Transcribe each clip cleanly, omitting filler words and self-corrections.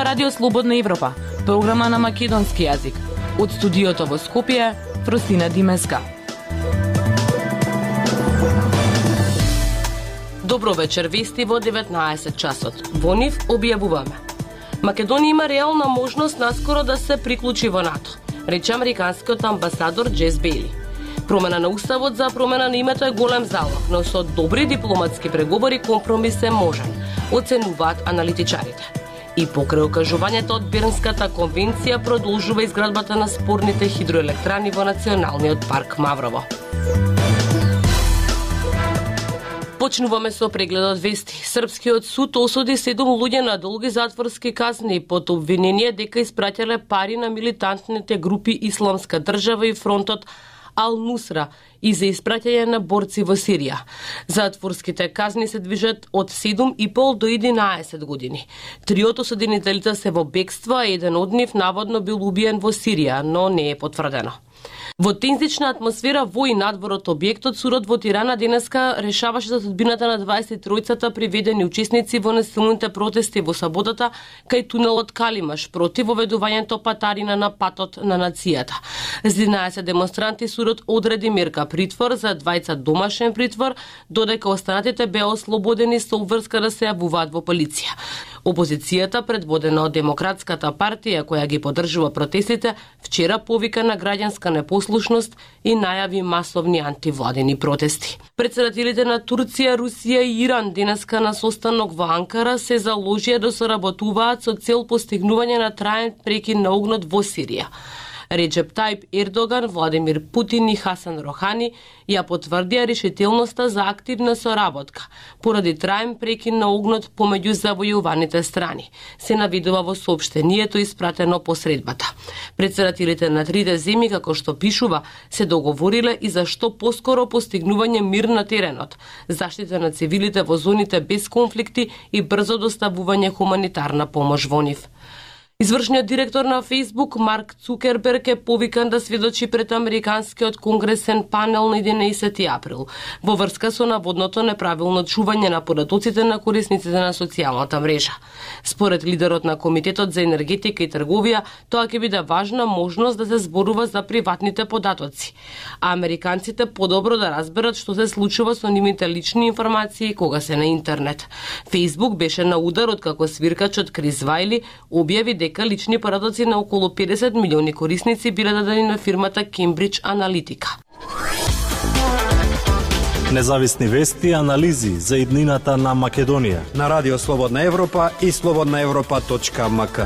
Радио Слободна Европа, програма на македонски јазик. Од студиото во Скопје, Фростина Димеска. Добро вечер, вести во 19 часот. Во нив објавуваме. Македонија има реална можност наскоро да се приклучи во НАТО, рече американскиот амбасадор Джес Бейли. Промена на уставот за промена на името е голем залог, но со добри дипломатски преговори компромис е можен, оценуваат аналитичарите. И покрај окажувањето од Бернската конвенција продолжува изградбата на спорните хидроелектрани во Националниот парк Маврово. Почнуваме со прегледот вести. Српскиот суд осуди 7 луѓе на долги затворски казни под обвинение дека испраќале пари на милитантните групи Исламска држава и фронтот Ал-Нусра и за испраќање на борци во Сирија. Затворските казни се движат од 7,5 до 11 години. Триото осудените лица се во бегство, а еден од нив наводно бил убиен во Сирија, но не е потврдено. Во тензична атмосфера во и надвор од објектот, судот во Тирана денеска решаваше за судбината на 23-цата приведени учесници во насилните протести во саботата кај тунелот Калимаш против воведувањето патарина на патот на нацијата. За 11 демонстранти судот одреди мерка притвор, за 20 домашен притвор, додека останатите беа ослободени со обврска да се јавуваат во полиција. Опозицијата, предводена од Демократската партија, која ги поддржува протестите, вчера повика на граѓанска непослушност и најави масовни антивладини протести. Претседателите на Турција, Русија и Иран денеска на состанок во Анкара се заложија да соработуваат со цел постигнување на траен прекин на огнот во Сирија. Реджеп Тајип Ердоган, Владимир Путин и Хасан Рохани ја потврдија решителноста за активна соработка поради траен прекин на огнот помеѓу завојуваните страни, се навидува во соопштението испратено по средбата. Претседателите на трите земји, како што пишува, се договориле и за што поскоро постигнување мир на теренот, заштита на цивилите во зоните без конфликти и брзо доставување хуманитарна помош во нив. Извршниот директор на Facebook Марк Цукерберг е повикан да сведочи пред американскиот конгресен панел на 11 април во врска со наводното неправилно чување на податоците на корисниците на социјалната мрежа. Според лидерот на Комитетот за енергетика и трговија, тоа ќе биде важна можност да се зборува за приватните податоци, а американците подобро да разберат што се случува со нивните лични информации кога се на интернет. Facebook беше на удар откако свиркачот Крис Вајли објави дека лични податоци на околу 50 милиони корисници биле дадени на фирмата Cambridge Analytica. Независни вести и анализи за иднината на Македонија на Радио Слободна Европа и slobodnaevropa.mk.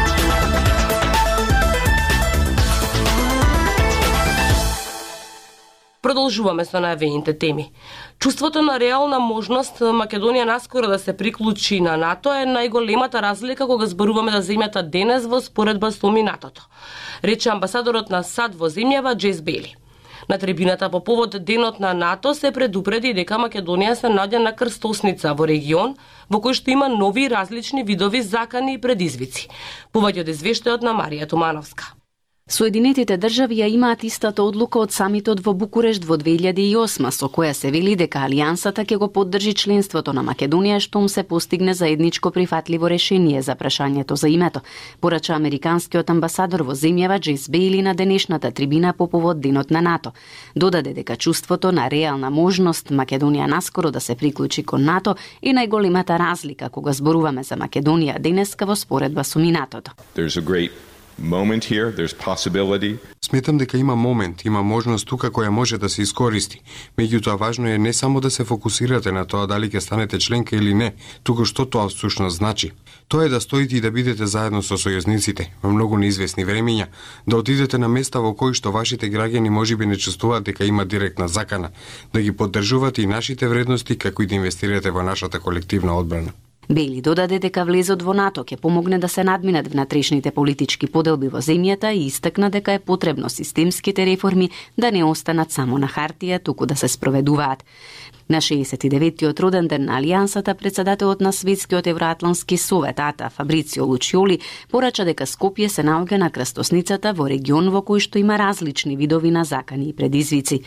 Продолжуваме со најавените теми. Чувството на реална можност Македонија наскоро да се приклучи на НАТО е најголемата разлика кога зборуваме за земјата денес во споредба со минатото, рече амбасадорот на САД во земјава Джес Бейли. На трибината по повод денот на НАТО се предупреди дека Македонија се наоѓа на крстосница во регион во кој што има нови различни видови закани и предизвици. Повеќе од извештајот на Марија Тумановска. Соединетите држави ја имаат истата одлука од самитот во Букурешт во 2008, со која се вели дека Алијансата ќе го поддржи членството на Македонија штом се постигне заедничко прифатливо решение за прашањето за името, порача американскиот амбасадор во земјава Джес Бейли на денешната трибина по повод денот на НАТО. Додаде дека чувството на реална можност Македонија наскоро да се приклучи кон НАТО е најголемата разлика кога зборуваме за Македонија денеска во споредба со минатото. Moment here, there's possibility. Сметам дека има момент, има можност тука која може да се искористи. Меѓутоа важно е не само да се фокусирате на тоа дали ќе станете членка или не, туку што тоа всушност значи. Тоа е да стоите и да бидете заедно со сојузниците во многу неизвестни времиња, да отидете на места во кои што вашите граѓани можеби не чувствуваат дека има директна закана, да ги поддржувате и нашите вредности како и да инвестирате во нашата колективна одбрана. Бейли додаде дека влезот во НАТО ќе помогне да се надминат внатрешните политички поделби во земјата и истакна дека е потребно системските реформи да не останат само на хартија, туку да се спроведуваат. На 69-тиот роден ден на Алијансата, председателот на Светскиот евроатлантски совет АТА Фабрицио Лучиоли порача дека Скопје се наоѓа на крстосницата во регион во кој што има различни видови на закани и предизвици.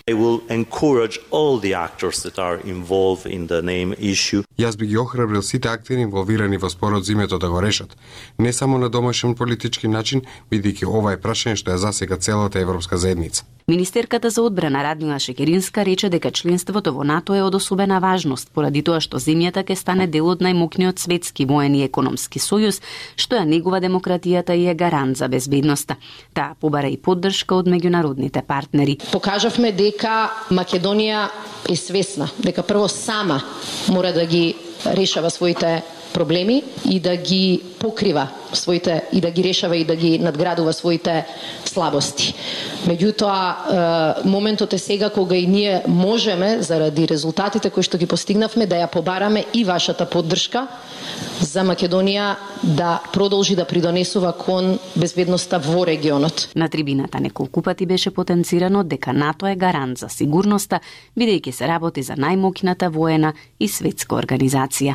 Јас би ги охрабрил сите актери инволвирани во спорот за името да го решат, не само на домашен политички начин, бидејќи ова е прашање што ја засега целата европска заедница. Министерката за одбрана Радмила Шекеринска рече дека членството во НАТО е од особена важност, поради тоа што земјата ќе стане дел од најмокниот светски воен и економски сојуз, што ја негува демократијата и е гарант за безбедноста. Таа побара и поддршка од меѓународните партнери. Покажавме дека Македонија е свесна, дека прво сама мора да ги решава своите проблеми и да ги покрива своите и да ги решава и да ги надградува своите слабости. Меѓутоа, моментот е сега кога и ние можеме заради резултатите кои што ги постигнавме да ја побараме и вашата поддршка за Македонија да продолжи да придонесува кон безбедноста во регионот. На трибината неколку пати беше потенцирано дека НАТО е гарант за сигурноста, бидејќи се работи за најмокната воена и светска организација.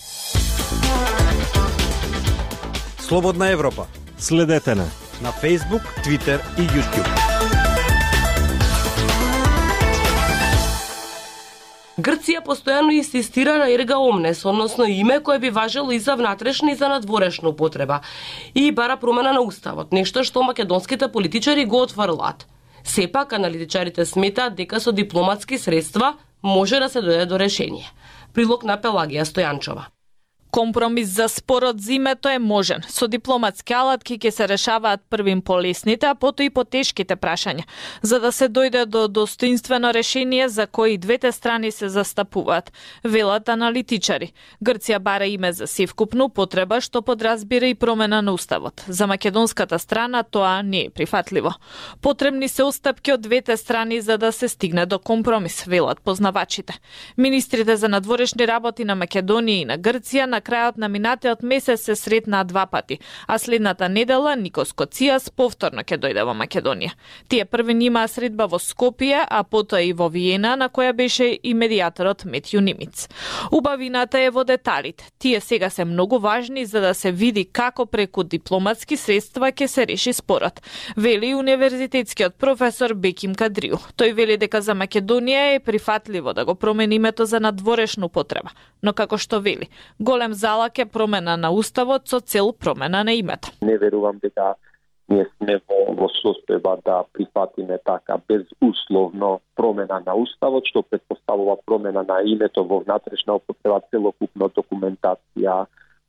Слободна Европа. Следете на Facebook, Twitter и YouTube. Грција постојано инсистира на ерга омнес, односно име кое би важело и за внатрешна и за надворешна употреба, и бара промена на уставот, нешто што македонските политичари го отфрлат. Сепак, аналитичарите сметаат дека со дипломатски средства може да се дојде до решение. Прилог на Пелагија Стојанчова. Компромис за спорот за името е можен. Со дипломатски алатки ќе се решаваат првим полесните, а потоа и по тешките прашања, за да се дојде до достоинствено решение за кои двете страни се застапуваат, велат аналитичари. Грција бара име за севкупна употреба, што подразбира и промена на уставот. За македонската страна тоа не е прифатливо. Потребни се отстапки од двете страни за да се стигне до компромис, велат познавачите. Министрите за надворешни работи на Македонија и на Грција на крајот на минатиот месец се сретнаа два пати, а следната недела Никос Коцијас повторно ќе дојде во Македонија. Тие првен имаа средба во Скопје, а потоа и во Виена, на која беше и медијаторот Метју Нимиц. Убавината е во деталите. Тие сега се многу важни за да се види како преку дипломатски средства ќе се реши спорот, вели универзитетскиот професор Беким Кадриу. Тој вели дека за Македонија е прифатливо да го промени името за надворешна употреба, но како што вели, голем залак е промена на уставот со цел промена на името. Не верувам дека ние сме во состојба да прифатиме така безусловно промена на уставот, што претпоставува промена на името во внатрешна употреба, целокупна документација,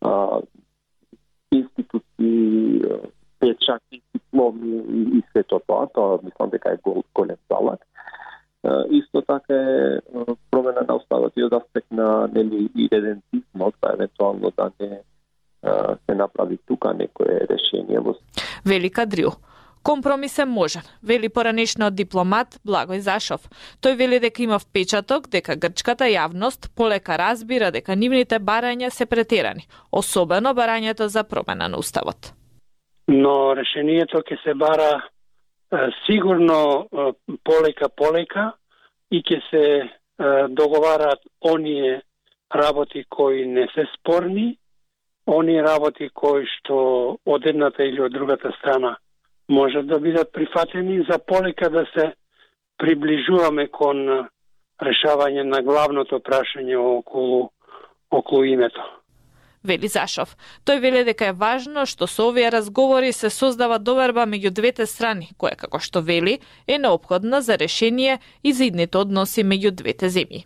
институции, печати, дипломи и сето тоа. Тоа мислам дека е голем залак. Исто така е промена на уставот и од аспект на идентизмот, па евентуално да не се направи тука некое решение. Вели Кадриу. Компромис е можен, вели поранешниот дипломат Благој Зашов. Тој вели дека има впечаток дека грчката јавност полека разбира дека нивните барања се претерани, особено барањето за промена на уставот. Но решението ќе се бара сигурно полека и ќе се договарат оние работи кои не се спорни, оние работи кои што од едната или од другата страна можат да бидат прифатени, за полека да се приближуваме кон решавање на главното прашање околу името. Вели Зашов. Тој вели дека е важно што со овие разговори се создава доверба меѓу двете страни, која, како што вели, е неопходна за решение и за идните односи меѓу двете земји.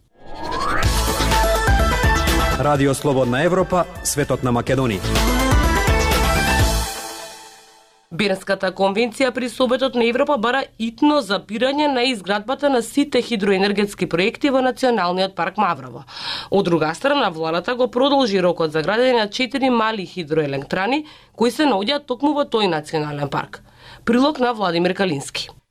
Радио Слободна Европа, светот на Македонија. Бернската конвенција при Советот на Европа бара итно запирање на изградбата на сите хидроенергетски проекти во Националниот парк Маврово. Од друга страна, владата го продолжи рокот за градење на 4 мали хидроелектрани кои се наоѓаат токму во тој национален парк. Прилог на Владимир Калински.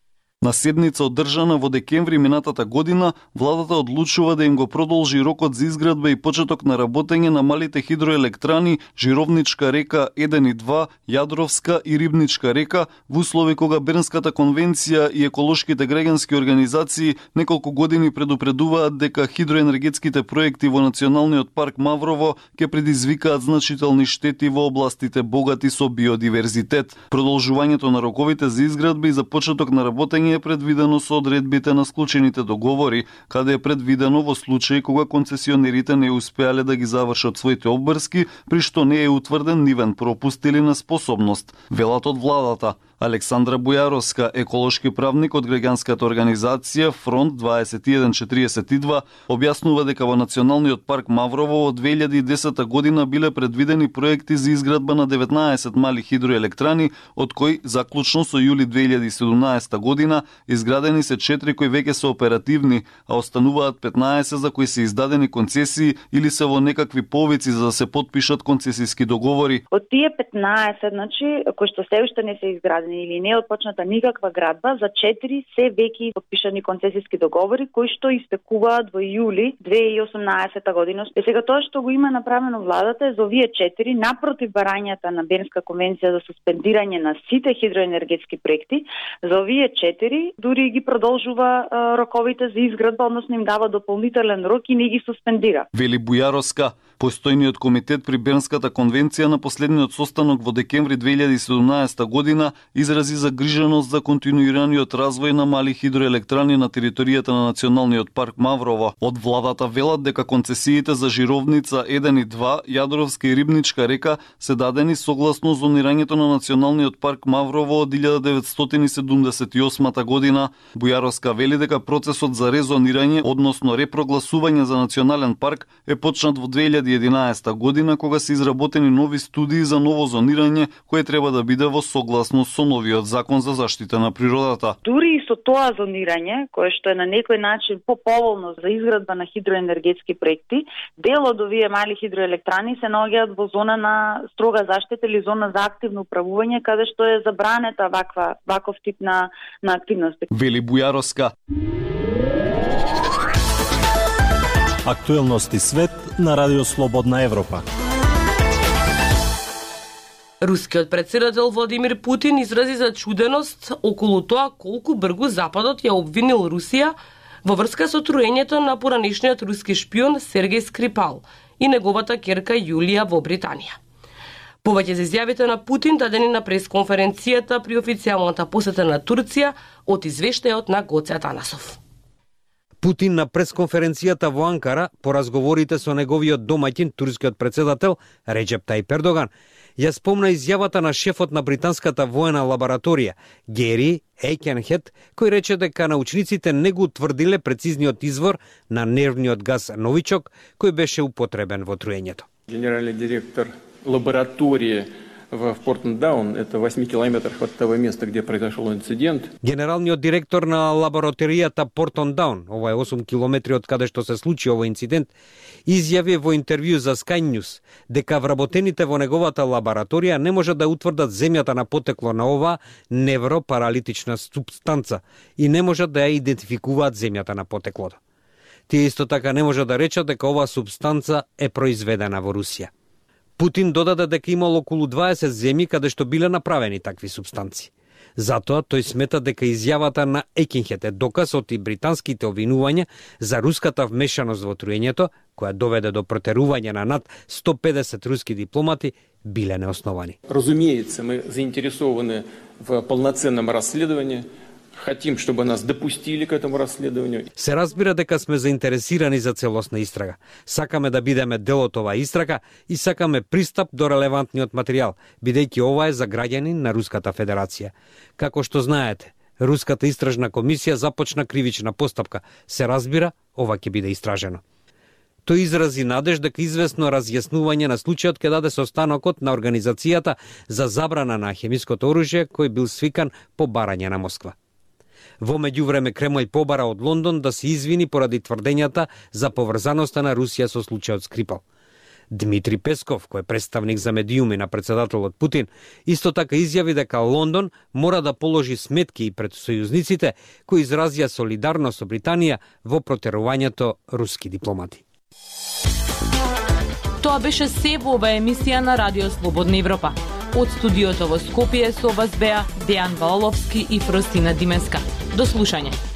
На седница одржана во декември минатата година, владата одлучува да им го продолжи рокот за изградба и почеток на работење на малите хидроелектрани Жировничка река 1 и 2, Јадровска и Рибничка река, во услови кога Бернската конвенција и еколошките граѓански организации неколку години предупредуваат дека хидроенергетските проекти во Националниот парк Маврово ќе предизвикаат значителни штети во областите богати со биодиверзитет. Продолжувањето на роковите за изградба и за почеток на работење е предвидено со одредбите на склучените договори, каде е предвидено во случај кога концесионерите не успеале да ги завршат своите обврски, при што не е утврден нивен пропуст или неспособност, велат од владата. Александра Бујаровска, еколошки правник од граѓанската организација Фронт 2142, објаснува дека во Националниот парк Маврово од 2010 година биле предвидени проекти за изградба на 19 мали хидроелектрани, од кои заклучно со јули 2017 година изградени се 4 кои веќе се оперативни, а остануваат 15 за кои се издадени концесии или се во некакви повици за да се потпишат концесиски договори. Од тие 15, значи, кои што се уште не се изградени или не е отпочната никаква градба, за 4 се веќе подпишани концесиски договори кои што истекуваат во јули 2018 година. Сега тоа што го има направено владата е за овие 4 напротив барањата на Бернска конвенција за суспендирање на сите хидроенергетски проекти, за овие 4 дури ги продолжува роковите за изградба, односно им дава дополнителен рок и не ги суспендира. Вели Бујаровска, постојниот комитет при Бернската конвенција на последниот состанок во декември 2017 година изрази загриженост за континуираниот развој на мали хидроелектрани на територијата на Националниот парк Маврово. Од владата велат дека концесиите за Жировница 1 и 2, Јадровска и Рибничка река се дадени согласно зонирањето на Националниот парк Маврово од 1978 година. Бујаровска вели дека процесот за резонирање, односно репрогласување за национален парк е почнат во 2011 година кога се изработени нови студии за ново зонирање кое треба да биде во согласност со новиот закон за заштита на природата. Дури и со тоа зонирање, кое што е на некој начин поповолно за изградба на хидроенергетски проекти, дел од овие мали хидроелектрани се наоѓаат во зона на строга заштита или зона за активно управување, каде што е забранета ваков тип на активности. Вели Бујаровска. Актуелности свет на Радио Слободна Европа. Рускиот председател Владимир Путин изрази зачуденост околу тоа колку бргу Западот ја обвинил Русија во врска со труењето на поранешниот руски шпион Сергеј Скрипал и неговата ќерка Јулија во Британија. Повеќе за изјавите на Путин дадени на пресконференцијата при официјалната посета на Турција од извештајот на Гоце Атанасов. Путин на пресконференцијата во Анкара по разговорите со неговиот домаќин, турскиот председател Реджеп Тајип Ердоган, ја спомна изјавата на шефот на британската воена лабораторија Гери Ејкенхет, кој рече дека научниците не го утврдиле прецизниот извор на нервниот газ новичок кој беше употребен во труењето. Генералниот директор лаборатории в Портендаун, это 8 километрах от того места, где произошел инцидент. Генералниот директор на лабораторијата Портендаун, ова е 8 километри од каде што се случи овој инцидент, изјави во интервју за Sky News дека вработените во неговата лабораторија не може да утврдат земјата на потекло на оваа невропаралитична супстанца и не може да ја идентификуваат земјата на потеклото. Тие исто така не може да речат дека оваа супстанца е произведена во Русија. Путин додаде дека имало околу 20 земји каде што биле направени такви супстанци. Затоа тој смета дека изјавата на Екинхет е доказ од и британските обвинувања за руската вмешаност во труењето, која доведе до протерување на над 150 руски дипломати, биле неосновани. Разумеется, мы заинтересованы в полноценном расследовании. Хотим, чтобы нас допустили к этому расследованию. Се разбира дека сме заинтересирани за целосна истрага. Сакаме да бидеме дел од оваа истрага и сакаме пристап до релевантниот материјал, бидејќи ова е за граѓани на Руската Федерација. Како што знаете, Руската истражна комисија започна кривична постапка. Се разбира, ова ќе биде истражено. Тој изрази надеж дека известно разјаснување на случајот ќе даде состанокот на Организацијата за забрана на хемиското оружје кој бил свикан по барање на Москва. Во меѓувреме Кремљ побара од Лондон да се извини поради тврдењата за поврзаноста на Русија со случајот Скрипал. Дмитри Песков, кој е представник за медиуми на председателот Путин, исто така изјави дека Лондон мора да положи сметки и пред сојузниците кои изразија солидарност со Британија во протерувањето руски дипломати. Тоа беше се во ова емисија на Радио Слободна Европа. Од студиото во Скопје со вас беа Дејан Валовски и Фростина Димеска. До слушање.